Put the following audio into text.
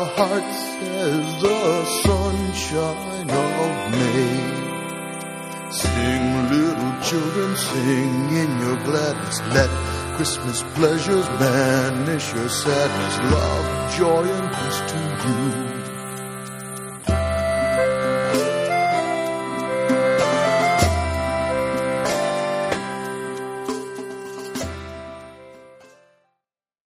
our hearts as the sunshine of May. Sing, little children, sing in your gladness. Let Christmas pleasures banish your sadness. Love, joy, and peace to you.